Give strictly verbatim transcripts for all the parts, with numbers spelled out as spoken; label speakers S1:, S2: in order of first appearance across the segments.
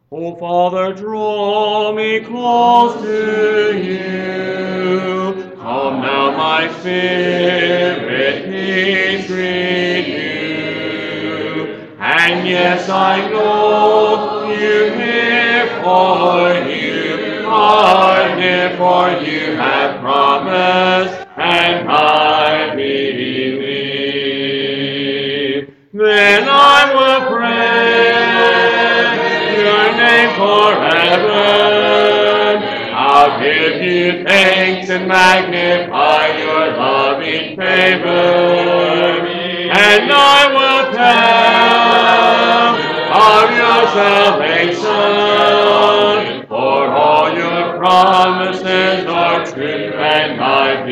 S1: O Father, draw me close to you. Come now, my spirit needs renew. And yes, I know you hear, for you are near, for you have promised, and I believe. Then I will praise your name forever. I'll give you thanks and magnify your loving favor. And I will tell of your salvation, for all your promises are true, and I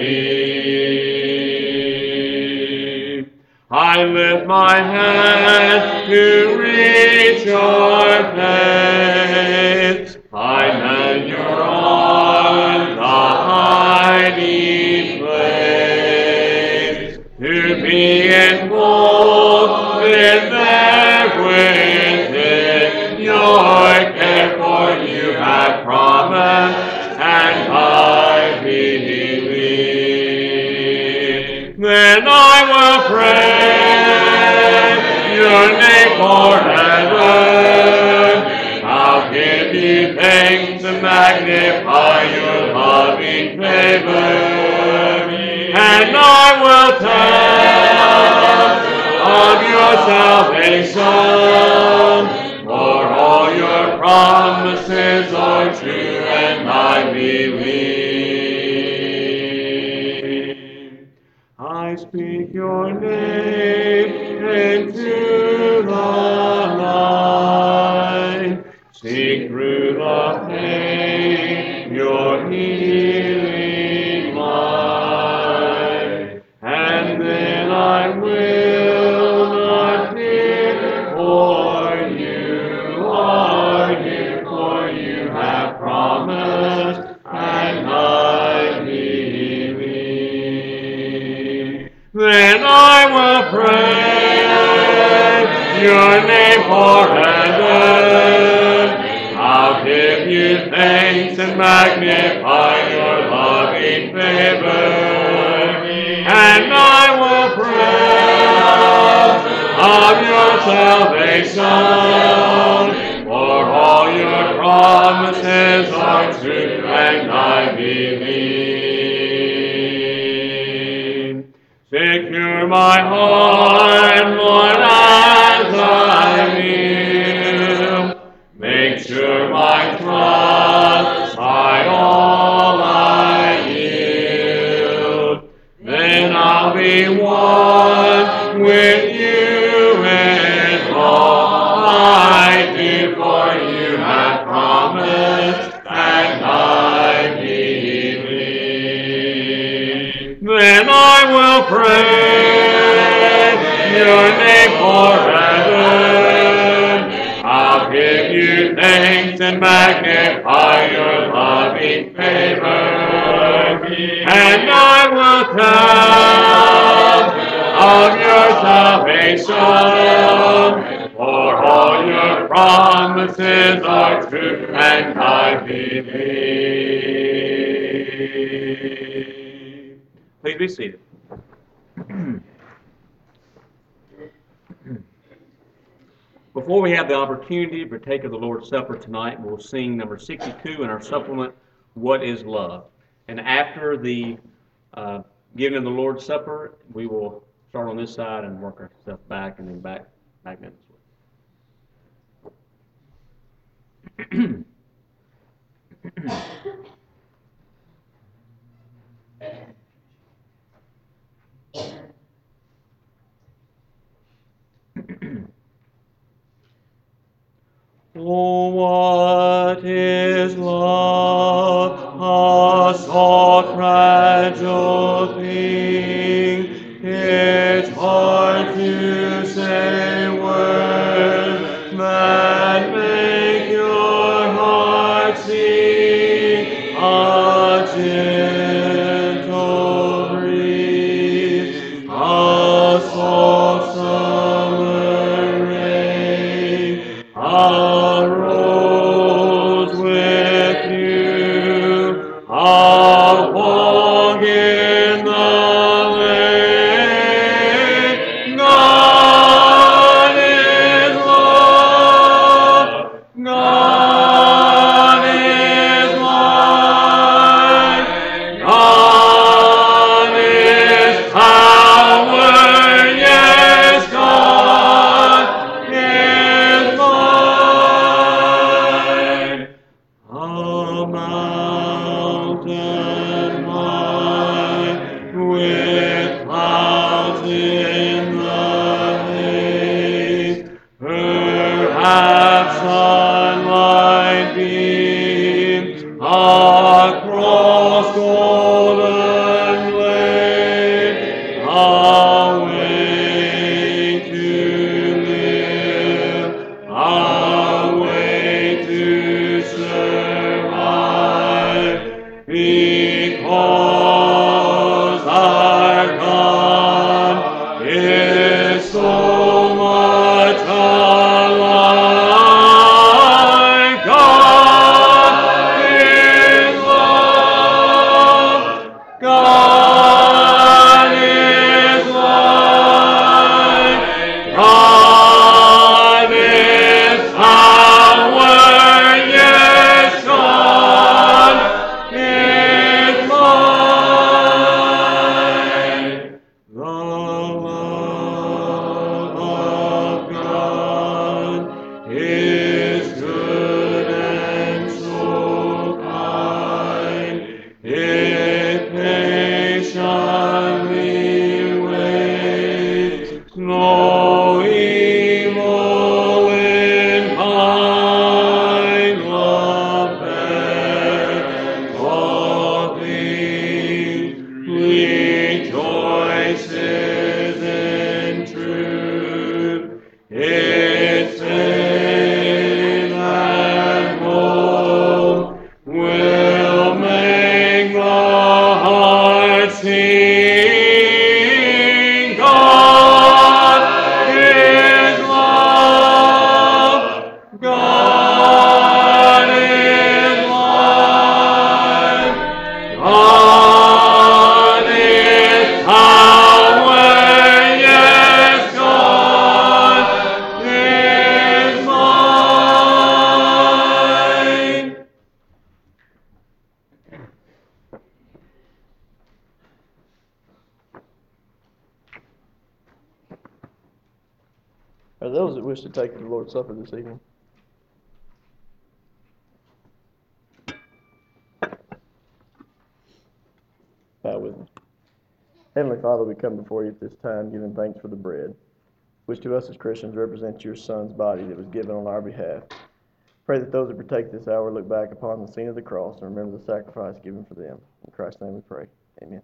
S1: believe. I lift my hands to reach your face. I lend your arms a hiding place, to be enfolded there within your care, for you have promised, and I believe. Then I will praise your name forever. I'll give you thanks and magnify your loving favor. And I will tell of your salvation, for all your promises are true, and I believe. I speak your name into the light. See through the pain your healing light. And then I will not fear, for you are here, for you have promised, and I believe. Then I will praise your name forever. I'll give you thanks and magnify your loving favor. And I will praise of your salvation, for all your promises are true, and I believe. Secure my heart, Lord, as I kneel. Make sure my trust by all I yield. Then I'll be one with you in all I do, for you have promised, and I believe. Then I will praise your name forever. I'll give you thanks and magnify your loving favor. And I will tell of your salvation, for all your promises are true, and I believe. Please be seated. Before we have the opportunity to partake of the Lord's Supper tonight, we'll sing number sixty-two in our supplement, What is Love? And after the uh, giving of the Lord's Supper, we will start on this side and work ourselves back and then back, back down this way. Oh, what is love, a soft, fragile thing? It's hard to say words that make your heart sing. A gentle breeze, a soft summer rain, a rose
S2: have sunlight beam across golden glade, away to live, away to survive, because our God is so much alive. God is love. God is life. God is power. Yes, God is life. The love of God is good and so kind. It patiently waits, no evil in mind. Love bears all things, rejoices in truth. Its faith and hope will make the heart sing. God is love. God is life. God is power. Yes, God is mine.
S3: Are those that wish to take the Lord's Supper this evening? Bow with me. Heavenly Father, we come before you at this time giving thanks for the bread, which to us as Christians represents your Son's body that was given on our behalf. Pray that those that partake this hour look back upon the scene of the cross and remember the sacrifice given for them. In Christ's name we pray. Amen.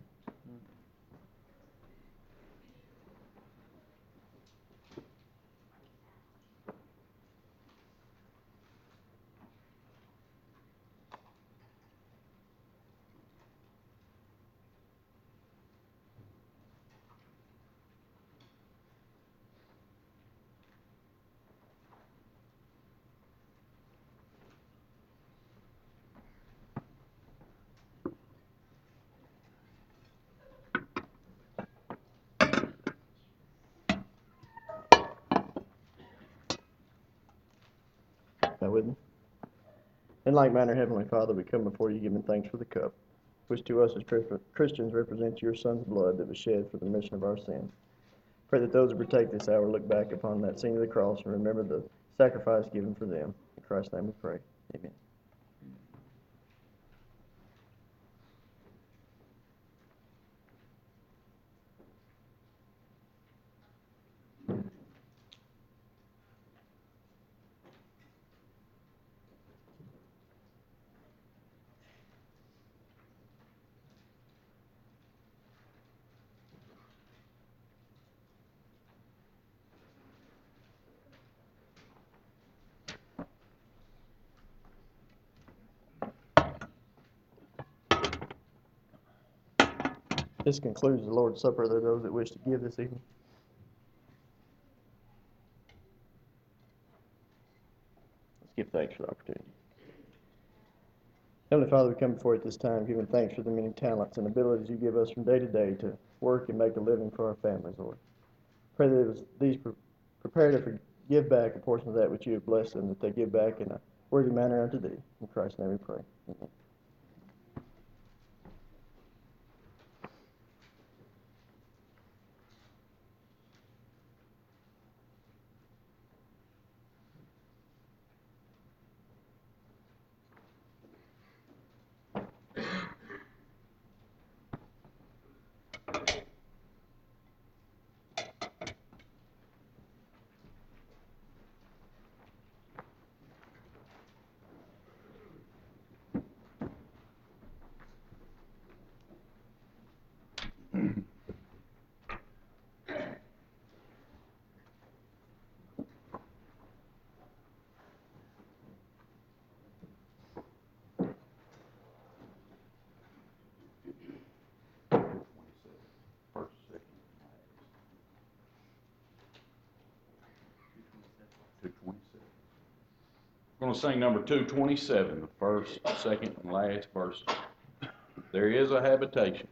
S3: Bow with me. In like manner, Heavenly Father, we come before you giving thanks for the cup, which to us as Christians represents your Son's blood that was shed for the remission of our sins. Pray that those who partake this hour look back upon that scene of the cross and remember the sacrifice given for them. In Christ's name we pray. Amen. This concludes the Lord's Supper. Are there those that wish to give this evening? Let's give thanks for the opportunity. Heavenly Father, we come before you at this time giving thanks for the many talents and abilities you give us from day to day to work and make a living for our families, Lord. Pray that it was these pre- prepare to give back a portion of that which you have blessed them, that they give back in a worthy manner unto thee. In Christ's name we pray. Amen.
S2: We're going to sing number two twenty-seven, the first, second, and last verse. There is a habitation.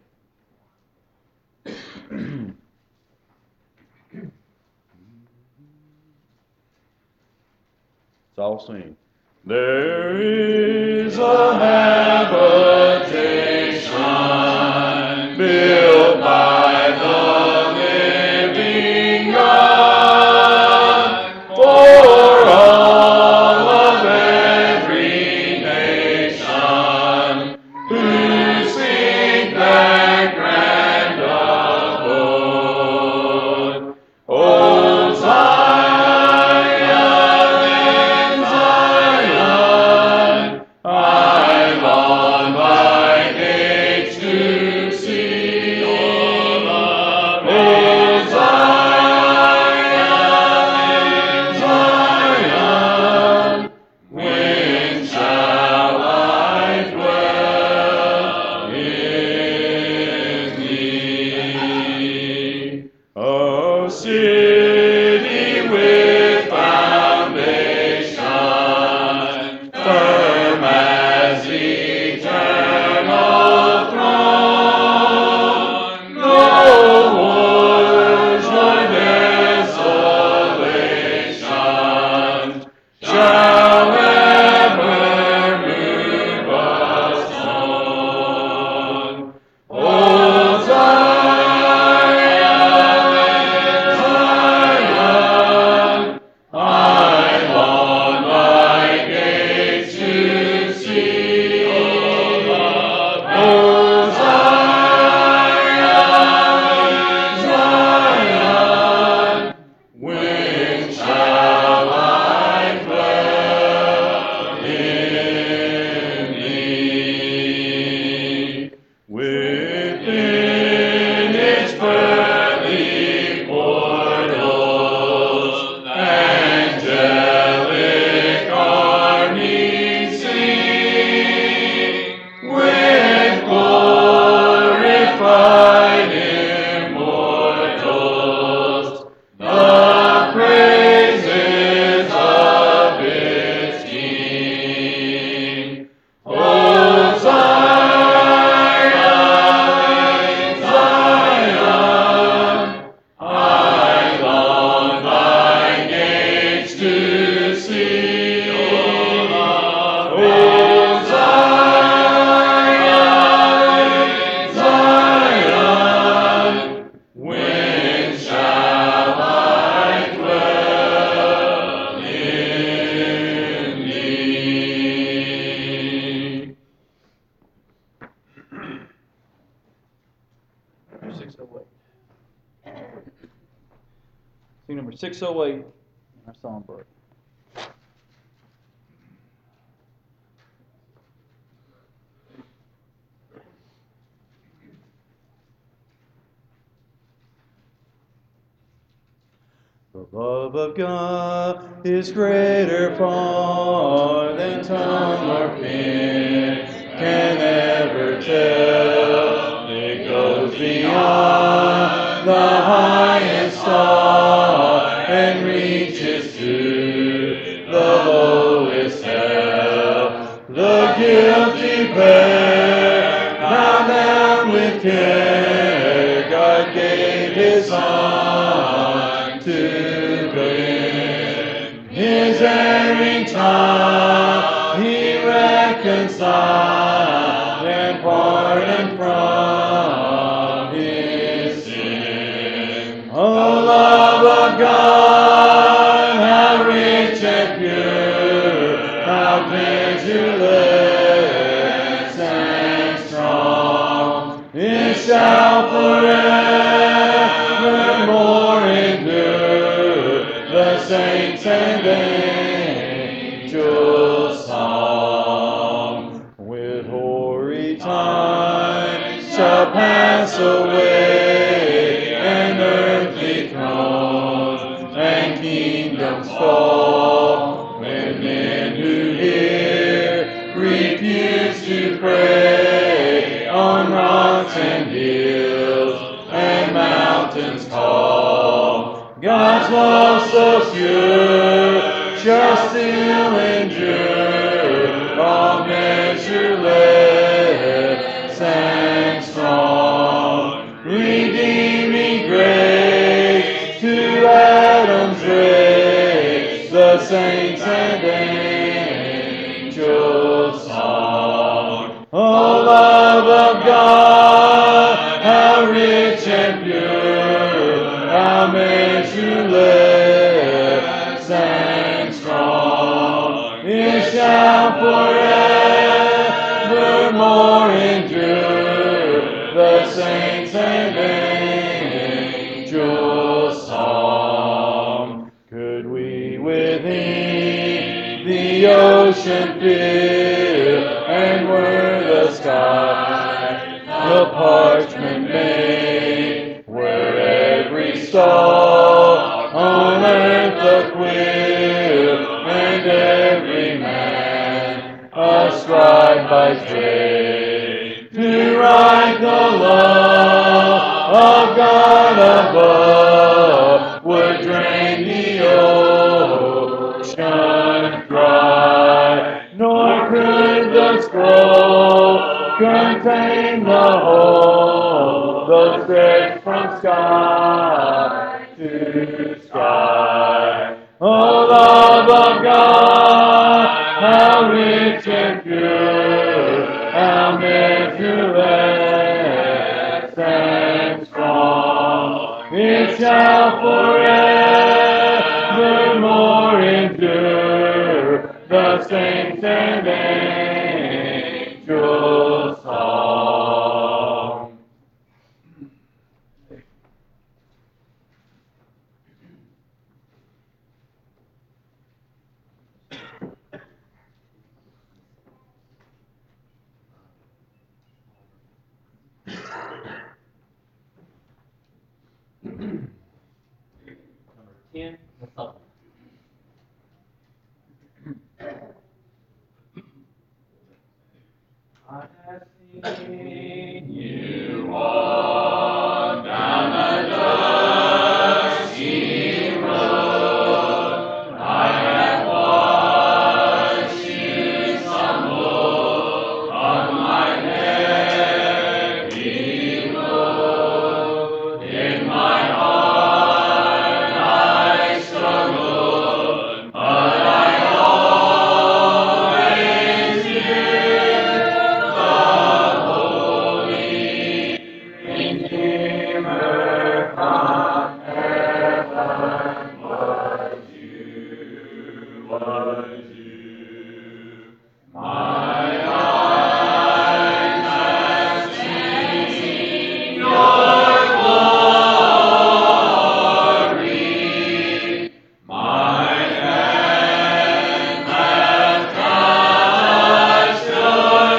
S2: Let's all sing. There is a habitation built by the living God for all of every nation who seek that grand abode. O Zion, Zion, I long thy gates to see. O Zion, Zion, when shall I dwell in thee? A city with foundation firm as eternal throne, no wars nor desolations shall ever move us on. O Zion, Zion, I long thy gates to see. O Zion, Zion, when shall I dwell in thee? Within its pearly portals, angelic armies sing, with glorified immortals, the praises of its King. O Zion, Zion, I long thy gates to see. O Zion, Zion, when shall I dwell in thee?
S4: six oh eight. Sing number six oh eight in our songbook. The love of God is greater far than tongue or pen can ever tell. It goes beyond the highest star and reaches to the lowest hell. The guilty pair, bound down with care, God gave His Son to bring His erring child He reconciled and pardoned from his sin. O love of God, how rich and pure, how pendulous and strong, it shall forevermore endure the saints and angels' song. With hoary time shall pass away, and earthly thrones and kingdoms fall, when men who hear refuse to pray on rocks and hills and mountains tall. God's love so pure shall
S2: still endure, all measureless and strong, redeeming grace to Adam's race, the saints and angels' song. Oh, love of God, how rich and pure, how measureless and strong, it shall forevermore endure, the saints and angels' song. Could we within the ocean fill, and were the sky a parchment made, were every star on earth a quill, and every man a scribe by trade, to write the law of God above, would drain the ocean dry, nor could the scroll contain the whole, though stretched from sky to sky. Oh, love of God, how rich and pure, how measureless and strong, it shall forevermore endure, the saints and angels' song.
S1: ten, the supplement. I have seen you walk down the dusty road. I have watched you stumble on my heavy load. In my heart I struggled, but I always knew the Holy Redeemer from heaven was you, was you. My eyes have seen your glory. My hand hath touched your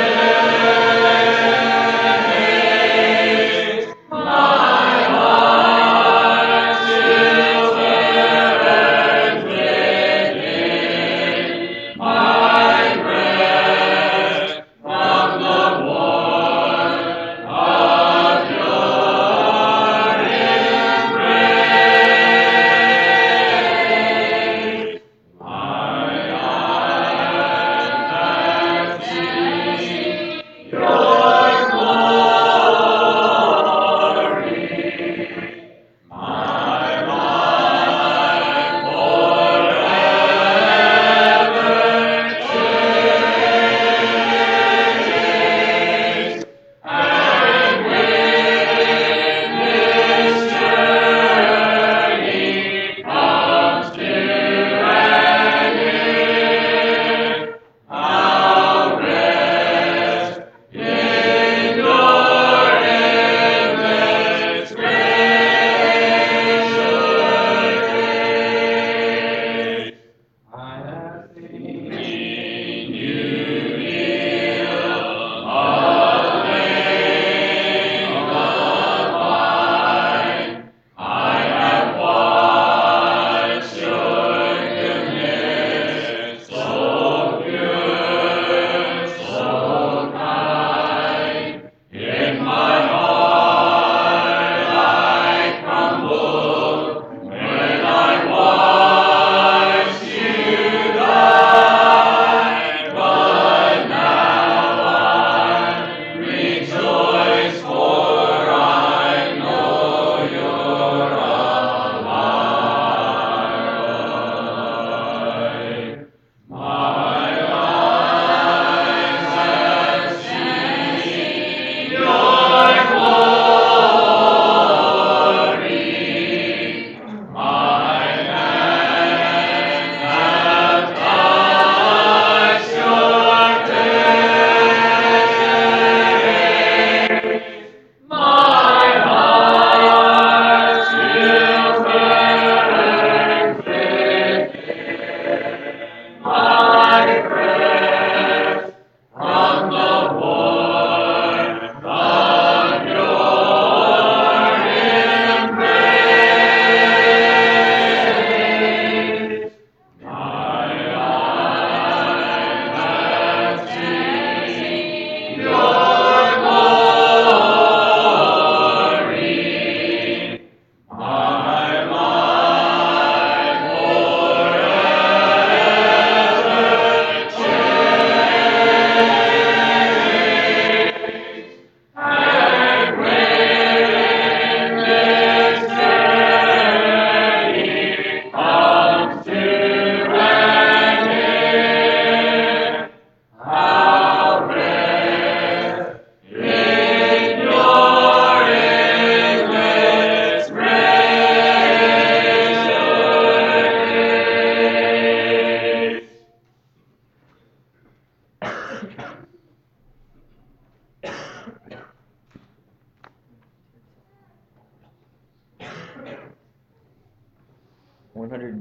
S1: grace. My heart still burns within. My breast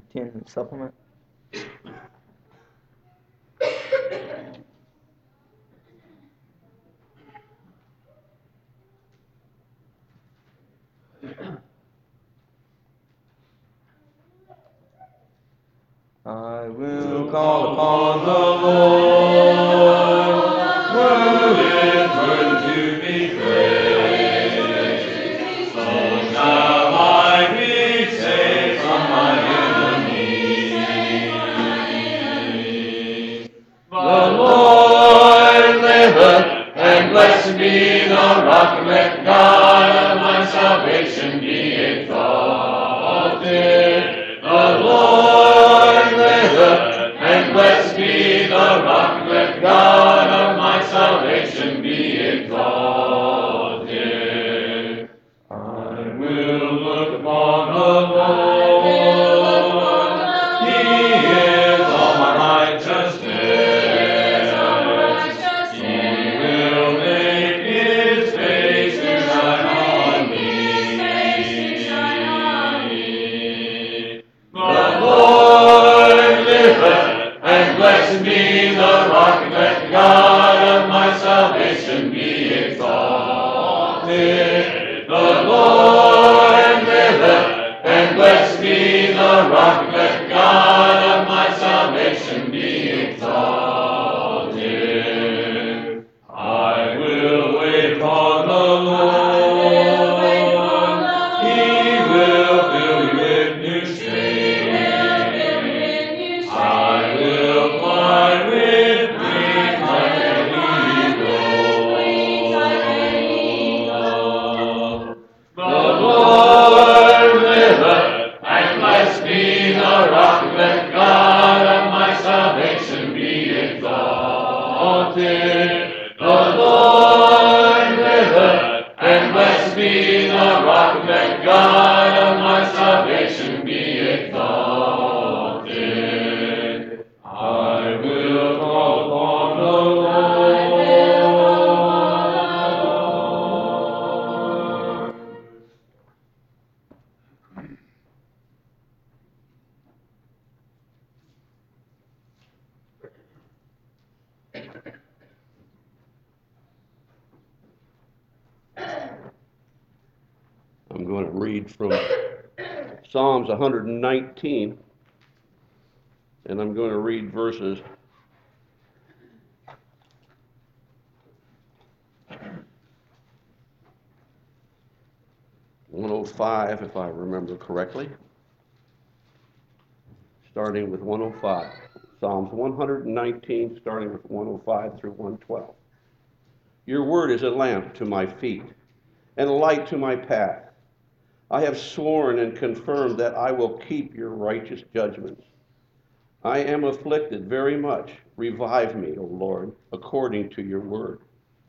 S5: ten supplement. I will call upon the Lord, who is worthy to be praised. So shall I be saved from my enemies. The Lord liveth, and blessed be the rock, let God of my salvation be exalted. The Lord liveth, and blessed be the rock, let God of my salvation be exalted. I will look upon the Lord, He is all my righteousness. He will make His face to shine on me. The Lord liveth, and blessed be the rock, let God of my salvation be exalted. The Lord liveth, and blessed be the rock, let God of my salvation be exalted. I will wait upon the Lord, He will fill you with new strength. I will fly with wings like an eagle. The Lord liveth, and blessed be the rock, let God of my salvation be exalted. The Lord liveth, and blessed be the rock, let God of my salvation be exalted. I will call upon the Lord.
S6: I'm going to read from Psalms one hundred nineteen, and I'm going to read verses one oh five, if I remember correctly, starting with one oh five. Psalms one hundred nineteen, starting with one oh five through one twelve. Your word is a lamp to my feet and a light to my path. I have sworn and confirmed that I will keep your righteous judgments. I am afflicted very much. Revive me, O Lord, according to your word.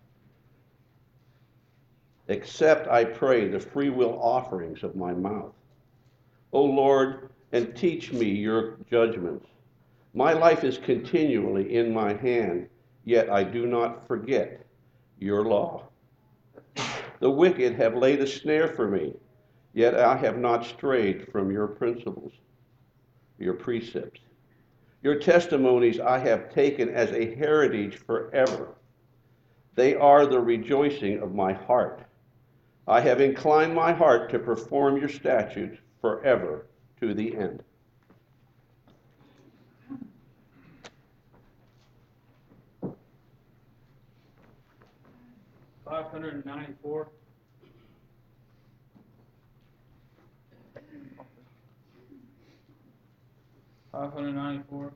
S6: Accept, I pray, the free will offerings of my mouth. O Lord, and teach me your judgments. My life is continually in my hand, yet I do not forget your law. The wicked have laid a snare for me, yet I have not strayed from your principles, your precepts. Your testimonies I have taken as a heritage forever. They are the rejoicing of my heart. I have inclined my heart to perform your statutes forever to the end.
S4: Five hundred and ninety-four. Five hundred ninety-four.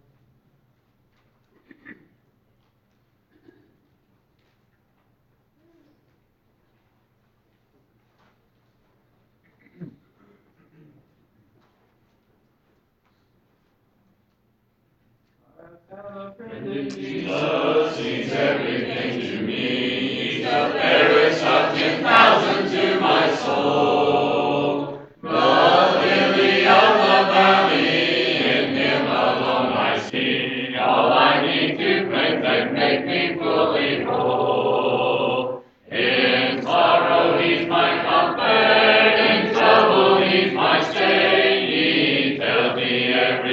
S7: Jesus means everything to me, the fairest of ten thousand to my soul. The lily of the valley, in him alone I see. All I need to cleanse and make me fully whole. In sorrow he's my comfort, in trouble he's my stay. He tells me every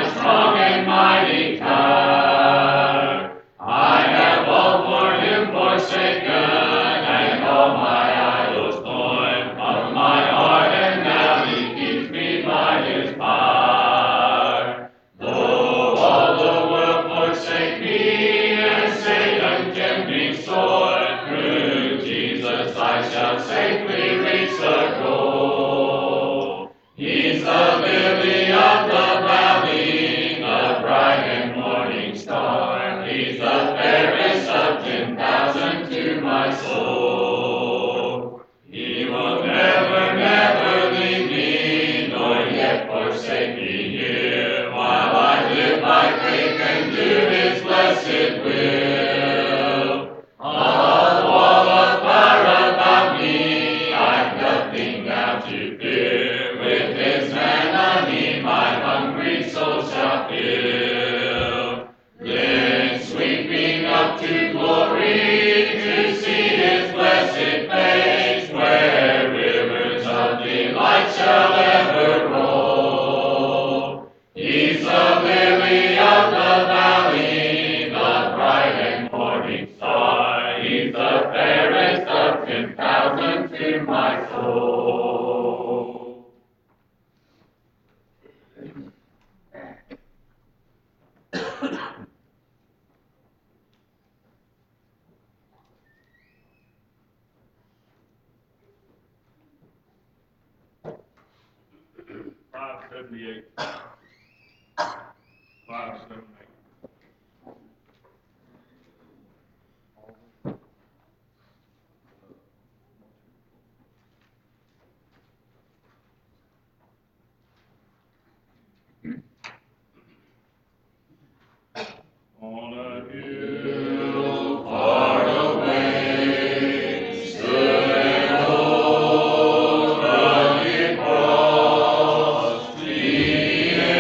S7: strong and mighty tower. I have all for him forsaken, and all my idols torn from my heart, and now he keeps me by his power. Though all the world forsake me, and Satan tempt me sore, through Jesus I shall safely reach the goal. He's the lily of the valley, the bright and morning star. He's the fairest of ten thousand to my soul. He will never, never leave me, nor yet forsake me here, while I live by faith and do his blessed will. A wall of fire about me, I've nothing now to fear. With his hand my hungry soul shall fill. Then sweeping up to glory, to see his blessed face, where rivers of delight shall ever roll. He's the lily of the valley, the bright and morning star. He's the fairest of ten thousand to my soul.
S5: Five seventy-eight. Five seventy-eight. On a hill
S7: Far away stood an old rugged cross, leaning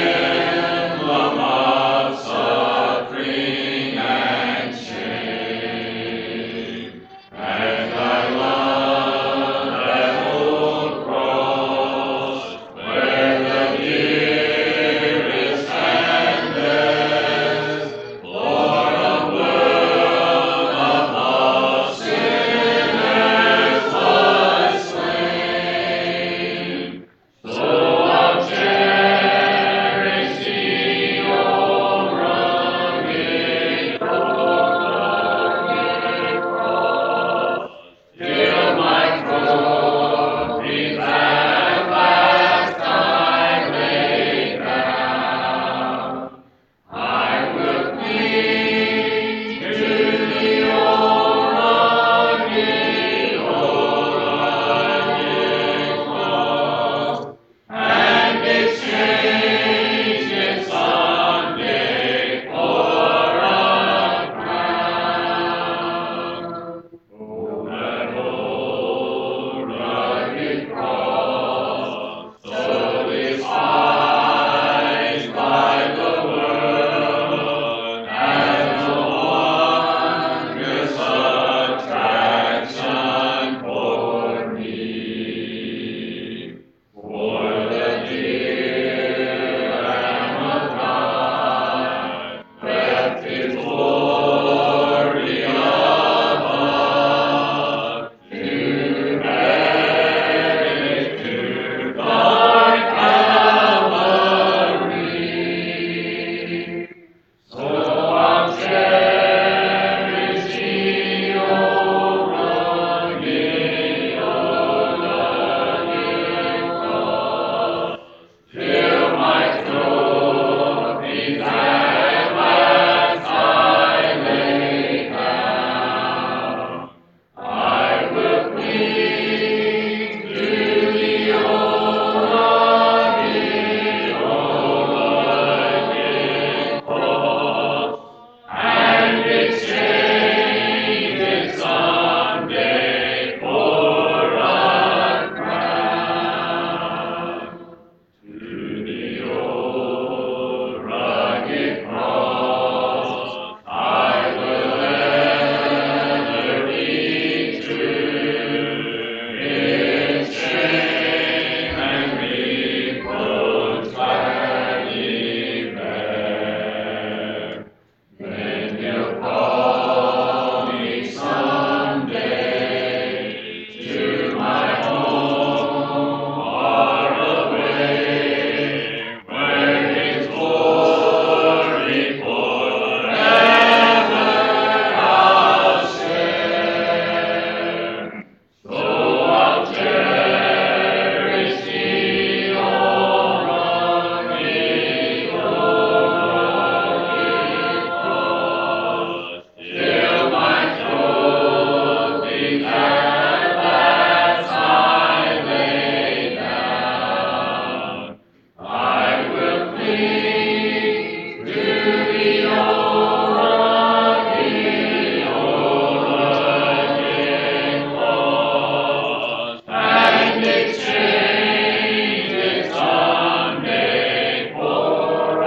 S7: exchanged someday for a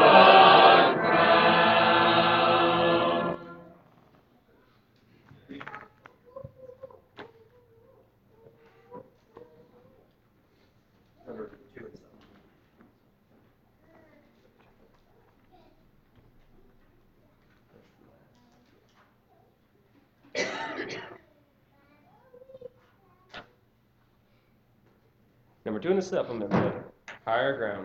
S7: crown.
S1: Number two and seven.
S8: Number two in the supplement, higher ground.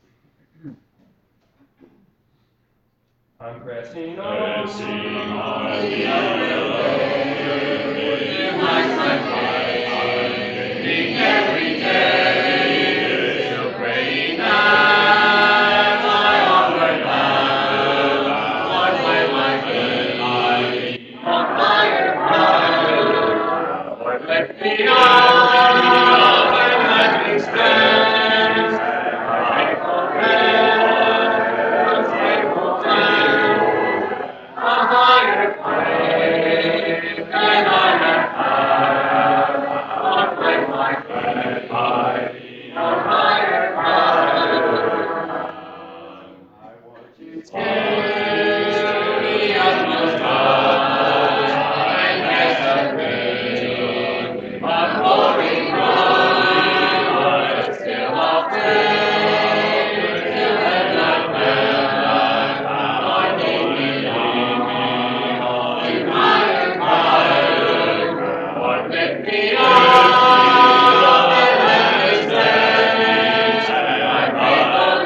S8: I'm pressing on.
S7: Pressing on the uphill road, like my fight, winning every day, still praying that my onward path, Lord, may my good life be on higher ground. Lord, let me up and let me stand, my faithful friend, faithful friend. A higher faith than I have had. Lord, let my faith high be on higher ground. I want to taste the utmost touch and rest of grace. My glory run, but still I'll take till heaven I pass. Lord, lead me, lead me on to higher ground. Lord, lift me up and let me stand. My faithful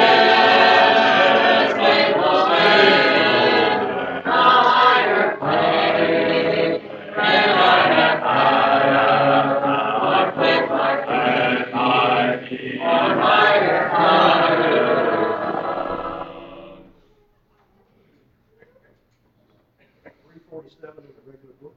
S7: rest, faithful stand. A higher faith than I have had. Lord, let my faith high be on higher ground.
S3: three forty-seven in the regular book.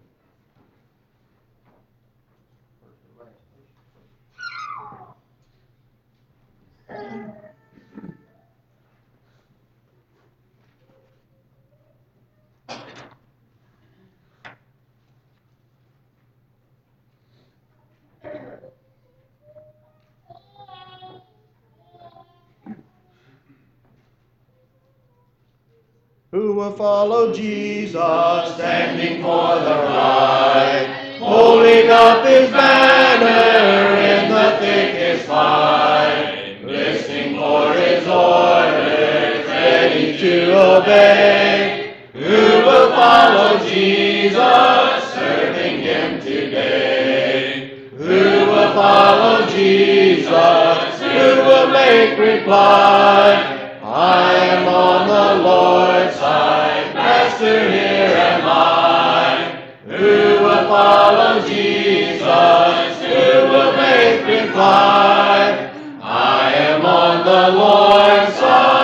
S3: Who will follow Jesus, standing for the right, holding up his banner in the thickest fight, listening for his orders, ready to obey. Who will follow Jesus, serving him today? Who will follow Jesus? Who will make reply? I am on the Lord's side, Master, here am I. Who will follow Jesus? Who will make reply? I am on the Lord's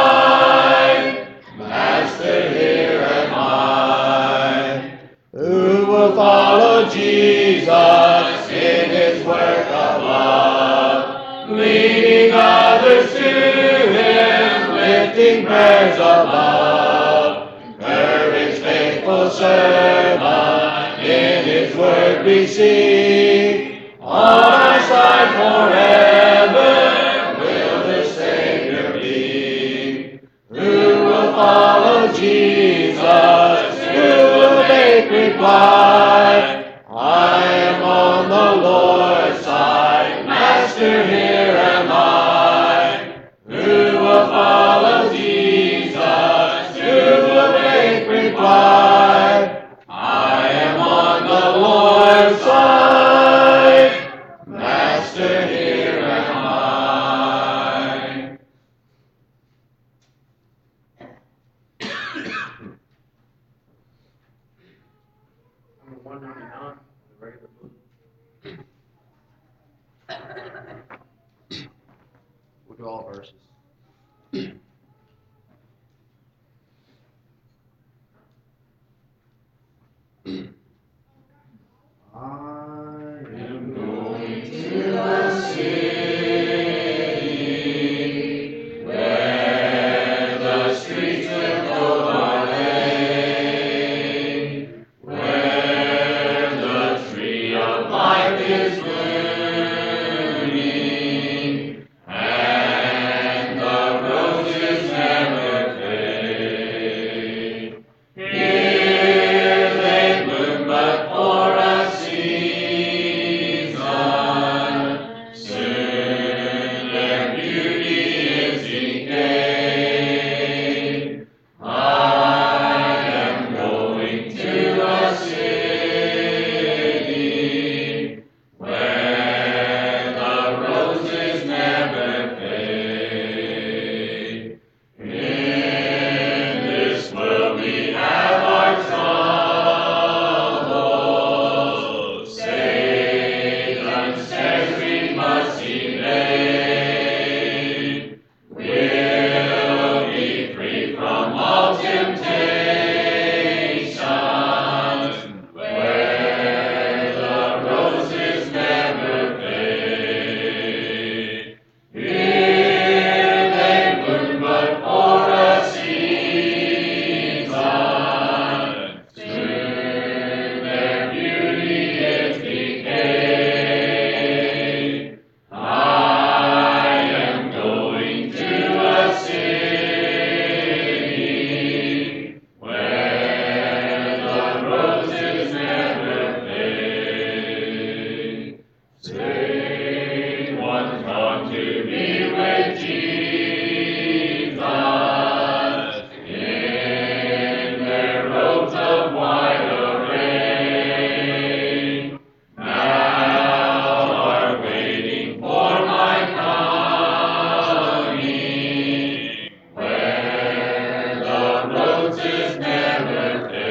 S3: side, Master, here am I. Who will follow Jesus in his work of love, leading others to him, lifting prayers above? Courage, faithful servant, in his word we see. On our side forever will the Savior be. Who will follow Jesus? Who will make reply? I am on the Lord's side, Master, here am I. Who will follow Jesus? Who will make reply? I am on the Lord's side, Master, here am I.
S1: Number one ninety-nine, the regular book. We'll do all verses.
S7: I am going to the city where the streets with gold are laid, where the tree of life is blooming. to be with Jesus in their robes of white array. Now are waiting for my coming, where the roses never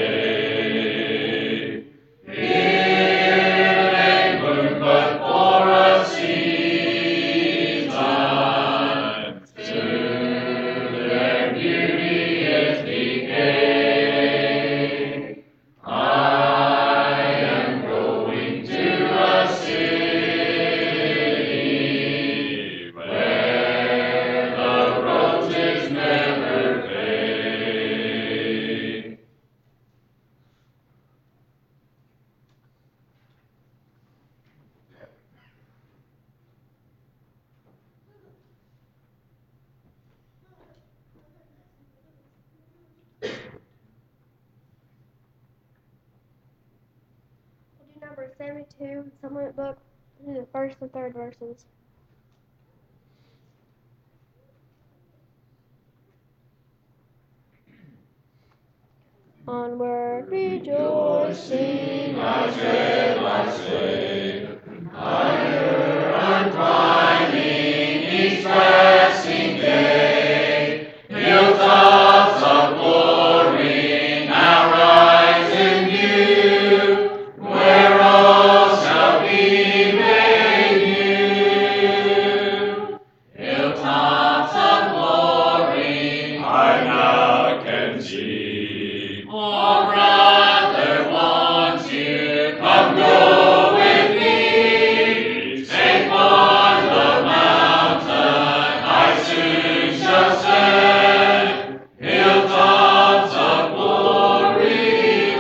S7: fade. Here they bloom but for a season, soon their beauty is decayed. I am going to a city where the roses never fade.
S9: We'll do number seventy-two, supplement book, we'll do the first and third verses. Onward rejoicing, I tread my way.
S7: Higher I'm climbing each passing day. Hilltops of glory now rise in view, where all shall be made new. Hilltops of glory I now can see. Oh, brother, won't you come go with me? Safe on the mountain I soon shall stand. Hilltops of glory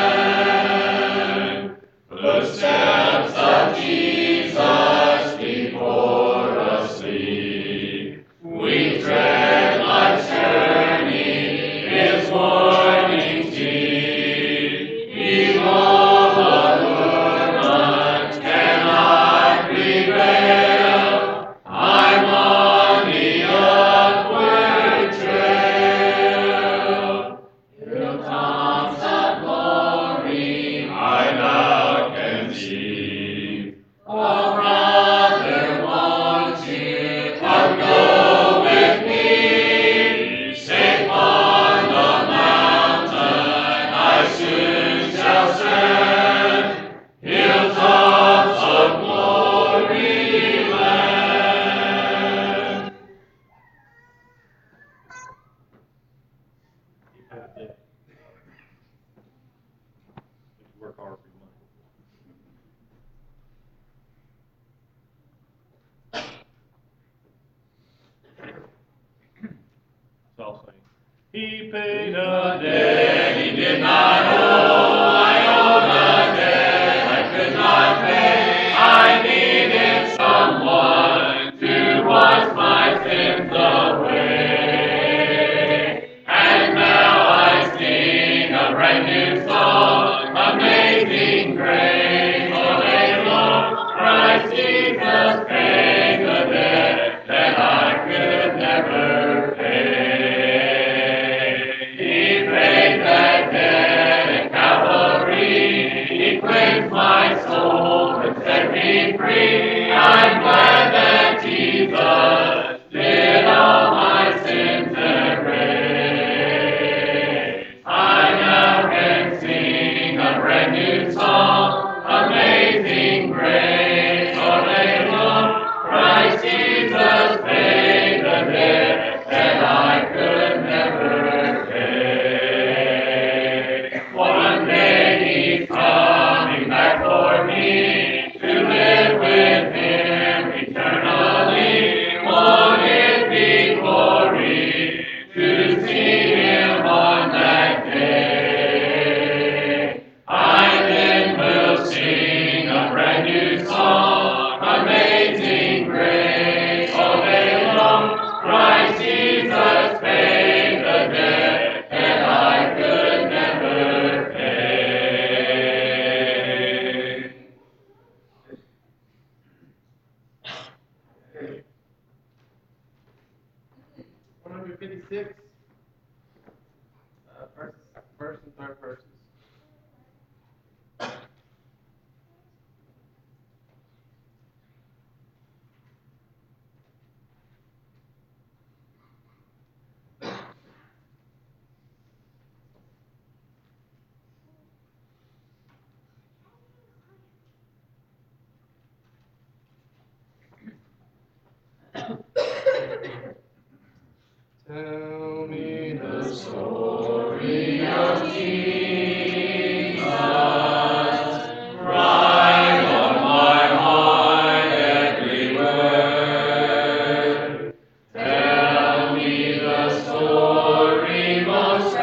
S7: land. Footsteps of Jesus before us lead. We tread life's journey, His warning deed. Evil allurements cannot prevail. I'm on the upward trail. Hilltops of glory I now can see. Oh, brother, won't you come go with me? Safe on the mountain I soon shall stand. Hilltops of glory land.
S8: Work hard for your money. So I'll sing. He paid a debt
S7: He did not owe, I owed a debt I could not pay. I needed someone to wash my sins away. And now I sing a brand new song, amazing grace, hallelujah. Christ Jesus paid the debt that I could never pay. He paid that debt and
S5: fifty-six, uh, first, first and third verses. Tell me the story of Jesus, right on my mind every word. Tell me the story most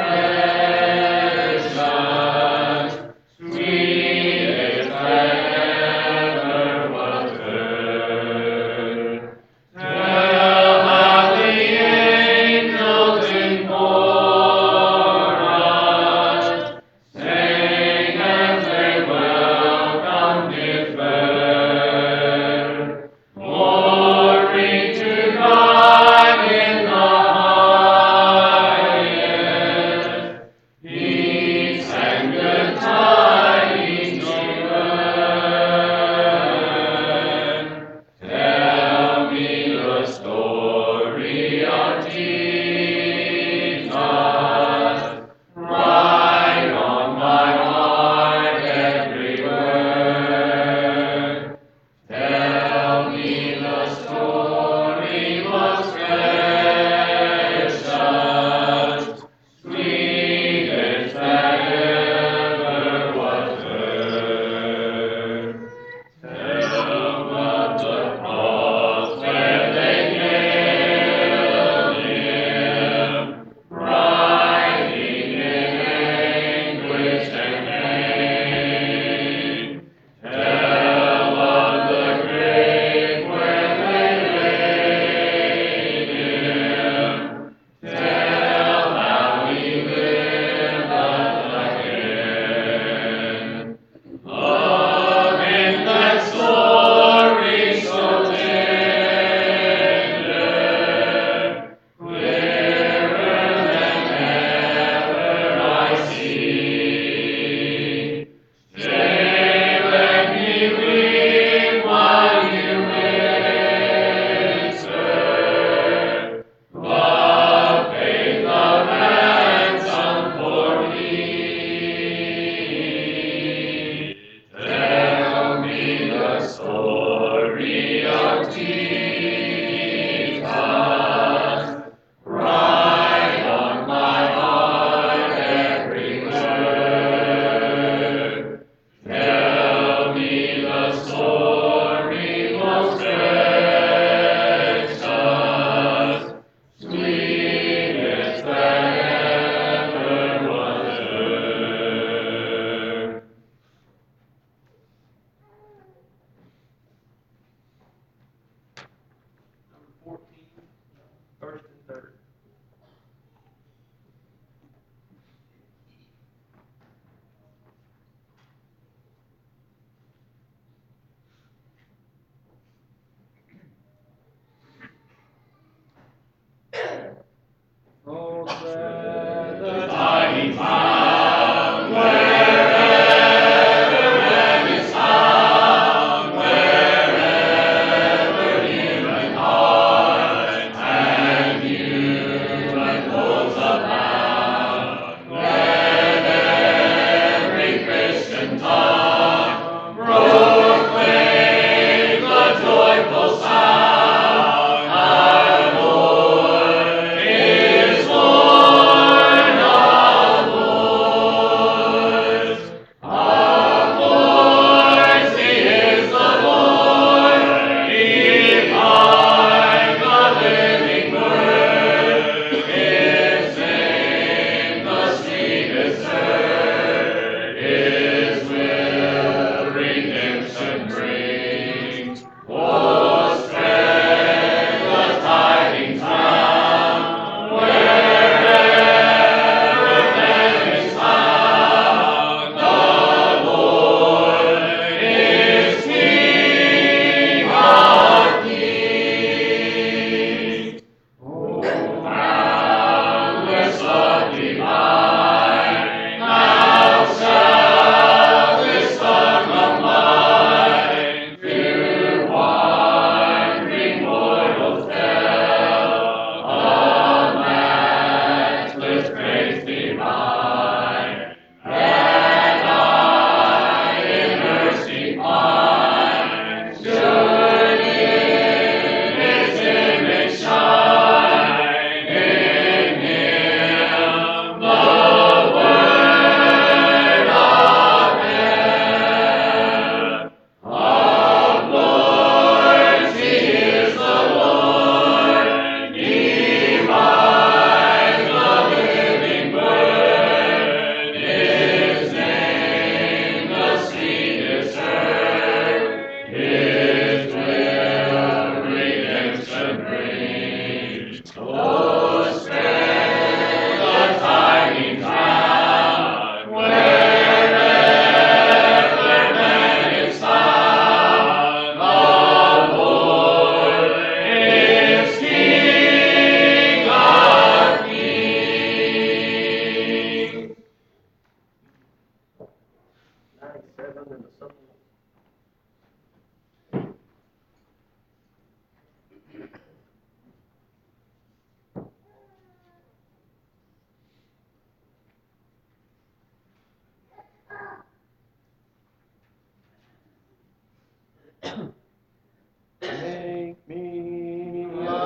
S5: precious, sweetest that ever was heard. Tell how the angels in chorus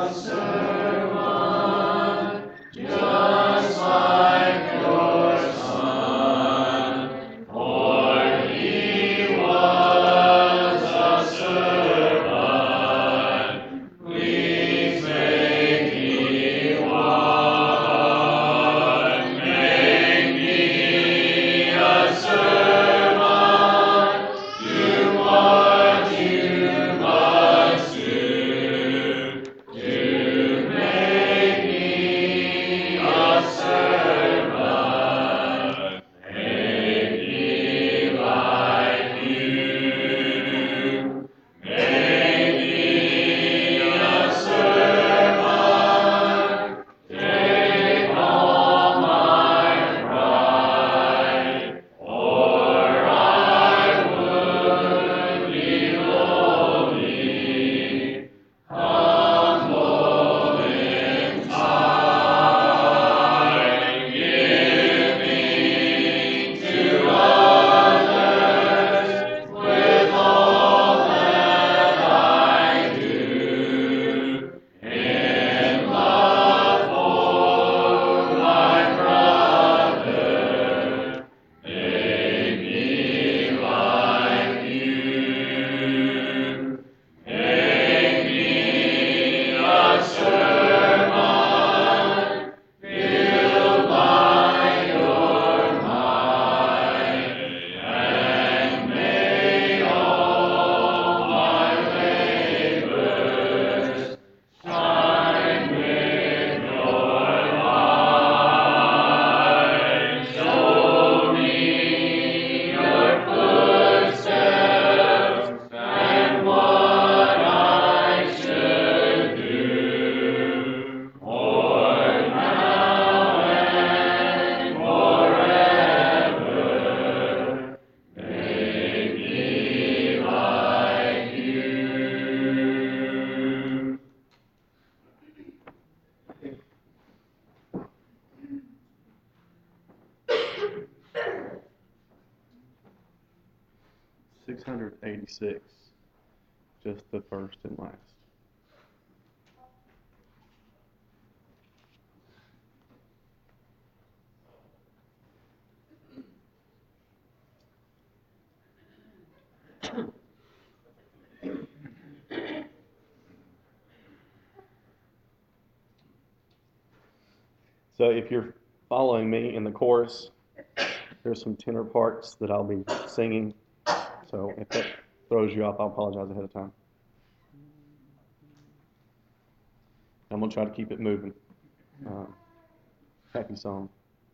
S10: six hundred eighty-six, just the first and last. So if you're following me in the chorus, there's some tenor parts that I'll be singing. So if that throws you off, I'll apologize ahead of time. I'm going to try to keep it moving. Uh, happy song.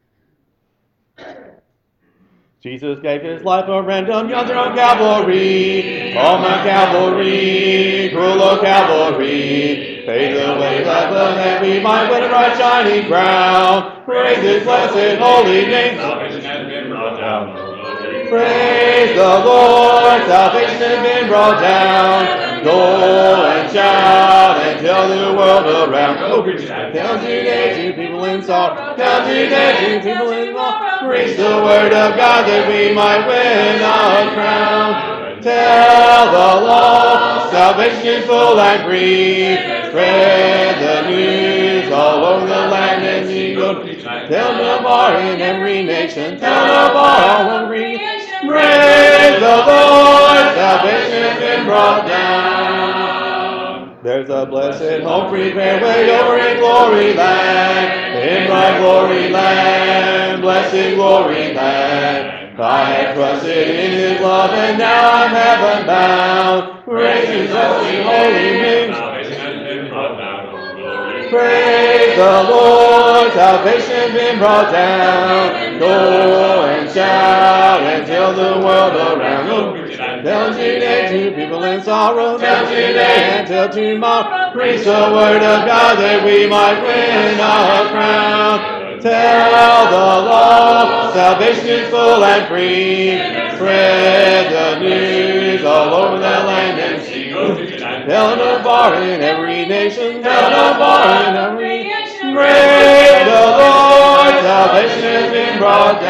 S10: Jesus gave his life a random yonder on Calvary. Oh, my Calvary, cruel old Calvary. Paid the way of blood that we might win a bright shining crown. Praise his blessed holy name.
S5: Salvation has been brought down.
S10: Praise the Lord, salvation has been brought down. Go and shout and tell the world around. Go preach it. Tell today to people in sorrow. Tell today to people in sorrow. Preach the word of God that we might win a crown. Tell the lost, salvation is full and free. Spread the news all over the land and see good. Tell the bar in every nation. Tell the bar all over creation. Praise the Lord, salvation has been brought down. There's a blessed home prepared way over in glory land, in my glory land, blessed glory land. I have trusted in his love and now I'm heaven bound. Praise his holy, holy name.
S5: Salvation has been brought down.
S10: Praise the Lord, salvation has been brought down. Go and shout and tell the world around. Tell today to people in sorrow. Tell today and tell tomorrow. Preach the word of God that we might win a crown. Tell the lost, salvation is full and free. Spread the news all over the land and sea. Tell the bar in every nation. Tell the bar in every nation. Praise the Lord, salvation has been brought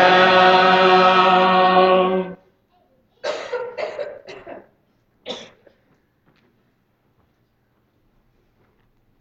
S10: down.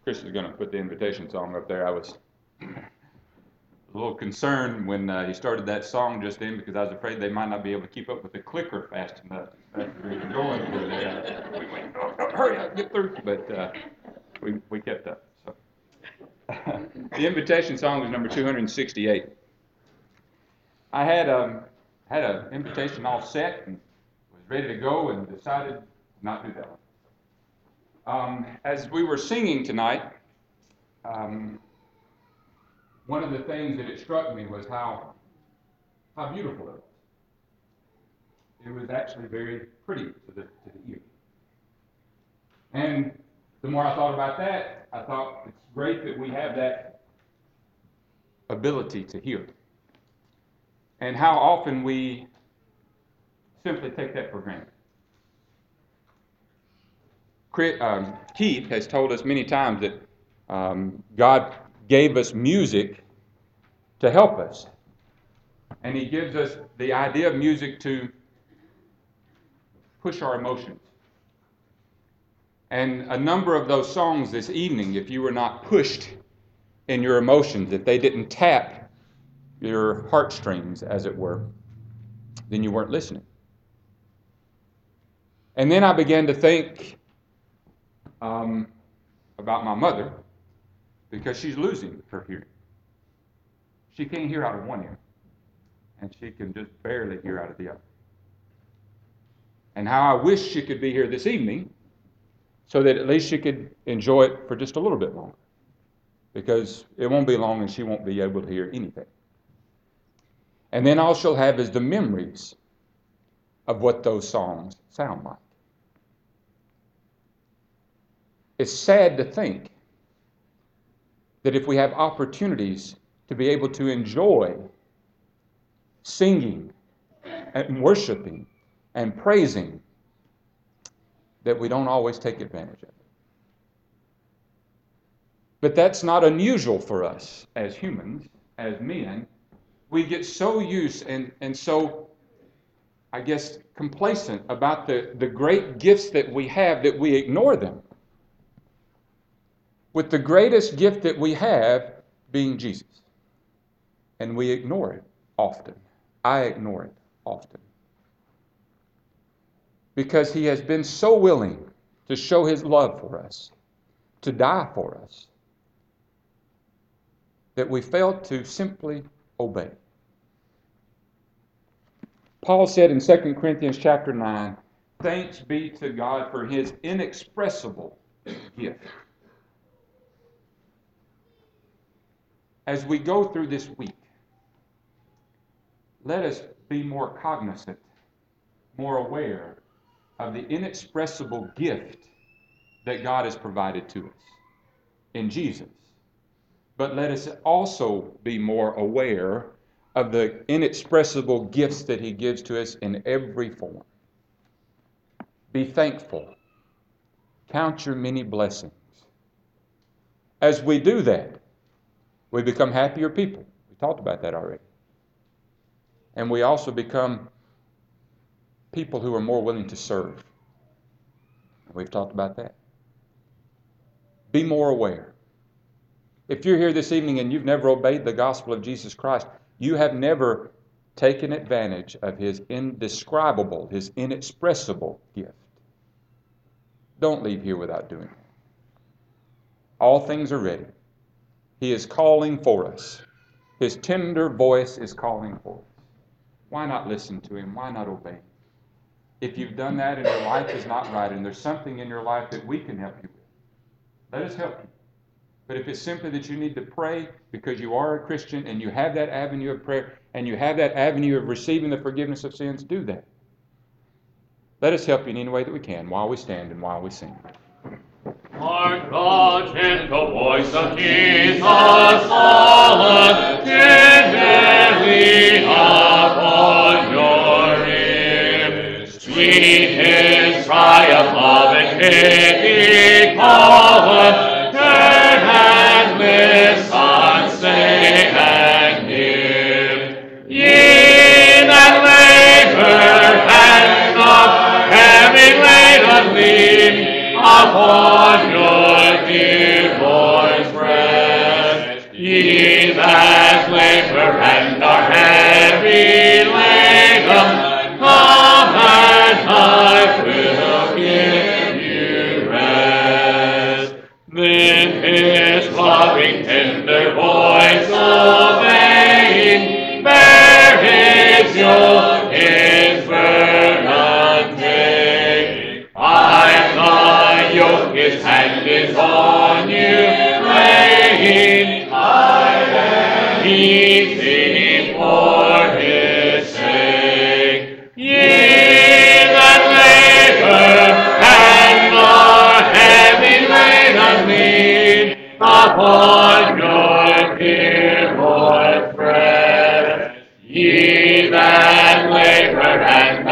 S11: Chris is going to put the invitation song up there. I was a little concerned when uh, he started that song just then because I was afraid they might not be able to keep up with the clicker fast enough. After we were going through there, we went, oh, oh, hurry up, get through. But uh, we we kept up. So the invitation song was number two hundred sixty-eight. I had um had an invitation all set and was ready to go and decided not to do that one. Um, as we were singing tonight, um, one of the things that it struck me was how how beautiful it was. It was actually very pretty to the to the ear. And the more I thought about that, I thought it's great that we have that ability to hear. And how often we simply take that for granted. Um, Keith has told us many times that um, God gave us music to help us. And He gives us the idea of music to push our emotions. And a number of those songs this evening, if you were not pushed in your emotions, if they didn't tap your heartstrings, as it were, then you weren't listening. And then I began to think Um, about my mother, because she's losing her hearing. She can't hear out of one ear, and she can just barely hear out of the other. And how I wish she could be here this evening, so that at least she could enjoy it for just a little bit longer, because it won't be long and she won't be able to hear anything. And then all she'll have is the memories of what those songs sound like. It's sad to think that if we have opportunities to be able to enjoy singing and worshiping and praising, that we don't always take advantage of it. But that's not unusual for us as humans, as men. We get so used and, and so, I guess, complacent about the, the great gifts that we have that we ignore them. With the greatest gift that we have being Jesus. And we ignore it often. I ignore it often. Because He has been so willing to show His love for us, to die for us, that we fail to simply obey. Paul said in Second Corinthians chapter nine, "Thanks be to God for His inexpressible gift." As we go through this week, let us be more cognizant, more aware of the inexpressible gift that God has provided to us in Jesus. But let us also be more aware of the inexpressible gifts that He gives to us in every form. Be thankful. Count your many blessings. As we do that, we become happier people. We talked about that already. And we also become people who are more willing to serve. We've talked about that. Be more aware. If you're here this evening and you've never obeyed the gospel of Jesus Christ, you have never taken advantage of His indescribable, His inexpressible gift. Don't leave here without doing it. All things are ready. He is calling for us. His tender voice is calling for us. Why not listen to Him? Why not obey? If you've done that and your life is not right and there's something in your life that we can help you with, let us help you. But if it's simply that you need to pray because you are a Christian and you have that avenue of prayer and you have that avenue of receiving the forgiveness of sins, do that. Let us help you in any way that we can while we stand and while we sing.
S5: Hark the gentle voice of Jesus fallen tenderly upon your ear. Sweet His triumph of and pity calling, turn and listen, say and hear. Ye that labor and not having laid a lean upon your dear Lord. boys rest. Ye that labor and are heavy laden, come and I will give you rest. Then his loving tender voice obeying, bear his yoke, his burden take. I the yoke, his hand is on you, laying, I am easy for his sake. Ye that labor and are heavy laden, lean upon your dear Lord friend. Ye that labor and